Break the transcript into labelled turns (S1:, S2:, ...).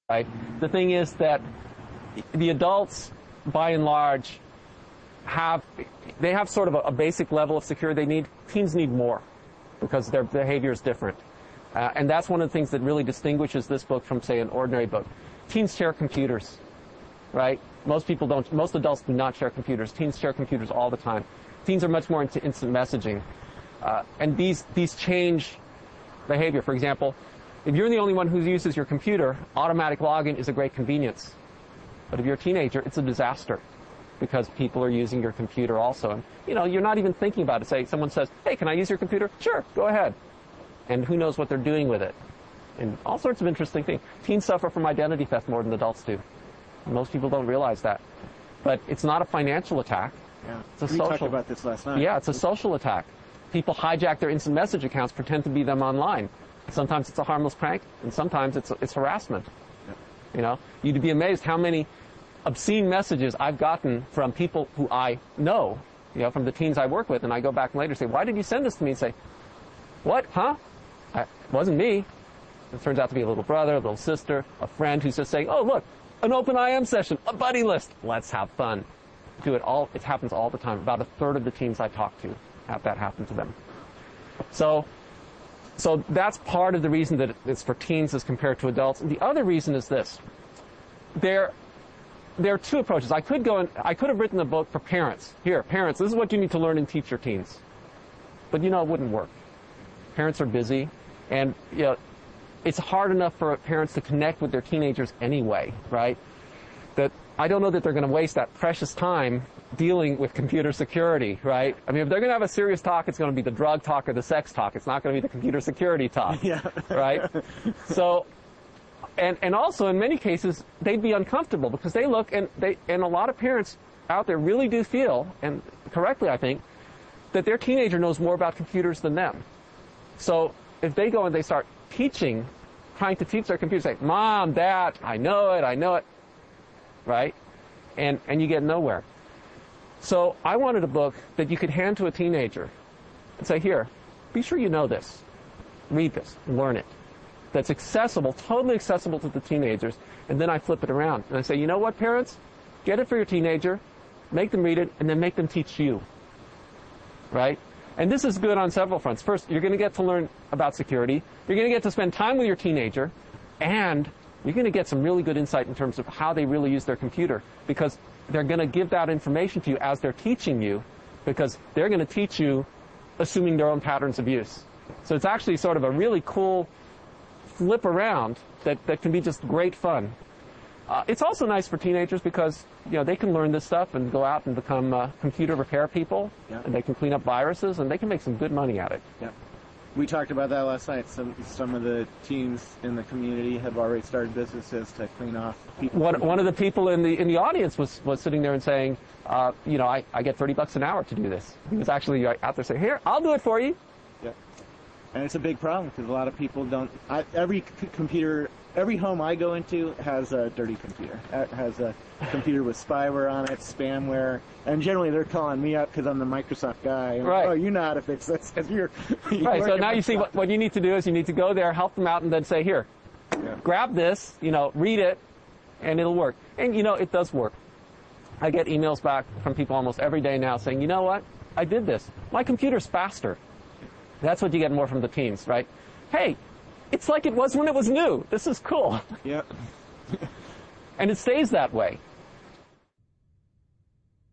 S1: right? The thing is that the adults, by and large, have sort of a basic level of security. Teens need more because their behavior is different. And that's one of the things that really distinguishes this book from, say, an ordinary book. Teens share computers, right? Most adults do not share computers. Teens share computers all the time. Teens are much more into instant messaging. And these change behavior. For example, if you're the only one who uses your computer, automatic login is a great convenience. But if you're a teenager, it's a disaster because people are using your computer also. And, you're not even thinking about it. Say someone says, hey, can I use your computer? Sure, go ahead. And who knows what they're doing with it. And all sorts of interesting things. Teens suffer from identity theft more than adults do. Most people don't realize that. But it's not a financial attack.
S2: Yeah.
S1: It's a
S2: we talked about this last night.
S1: Yeah, it's a social attack. People hijack their instant message accounts, pretend to be them online. Sometimes it's a harmless prank, and sometimes it's harassment. Yeah. You'd be amazed how many obscene messages I've gotten from people who I know, from the teens I work with, and I go back later and say, why did you send this to me? And say, what, huh? It wasn't me. It turns out to be a little brother, a little sister, a friend who's just saying, oh, look, an open IM session, a buddy list. Let's have fun. It happens all the time. About a third of the teens I talk to have that happen to them. So that's part of the reason that it's for teens as compared to adults. And the other reason is this. There are two approaches. I could have written a book for parents. Here, parents, this is what you need to learn and teach your teens. But it wouldn't work. Parents are busy, and it's hard enough for parents to connect with their teenagers anyway, right? That I don't know that they're going to waste that precious time dealing with computer security, right? I mean, if they're going to have a serious talk, it's going to be the drug talk or the sex talk. It's not going to be the computer security talk,
S2: yeah.
S1: Right? So, and also in many cases, they'd be uncomfortable because they look and a lot of parents out there really do feel, and correctly I think, that their teenager knows more about computers than them. So if they go and they start trying to teach their computer, say, Mom, Dad, I know it, right? And you get nowhere. So I wanted a book that you could hand to a teenager and say, here, be sure you know this. Read this, learn it. That's accessible, totally accessible to the teenagers. And then I flip it around and I say, you know what, parents? Get it for your teenager, make them read it, and then make them teach you. Right? And this is good on several fronts. First, you're going to get to learn about security. You're going to get to spend time with your teenager. And you're going to get some really good insight in terms of how they really use their computer. Because they're going to give that information to you as they're teaching you. Because they're going to teach you assuming their own patterns of use. So it's actually sort of a really cool flip around that can be just great fun. It's also nice for teenagers because they can learn this stuff and go out and become computer repair people, yeah. And they can clean up viruses, and they can make some good money at it.
S2: Yeah. We talked about that last night. Some of the teens in the community have already started businesses to clean off people.
S1: One of the people in the audience was sitting there and saying, I get $30 an hour to do this. He was actually out there saying, here, I'll do it for you.
S2: Yeah. And it's a big problem because a lot of people don't. Every home I go into has a dirty computer. It has a computer with spyware on it, spamware, and generally they're calling me up because I'm the Microsoft guy. And,
S1: right.
S2: Oh, you know how to fix this because you're
S1: right. So now you see what you need to do is you need to go there, help them out, and then say, here, yeah. Grab this, read it, and it'll work. And it does work. I get emails back from people almost every day now saying, you know what, I did this. My computer's faster. That's what you get more from the teens, right? Hey. It's like it was when it was new. This is cool.
S2: Yeah.
S1: And it stays that way.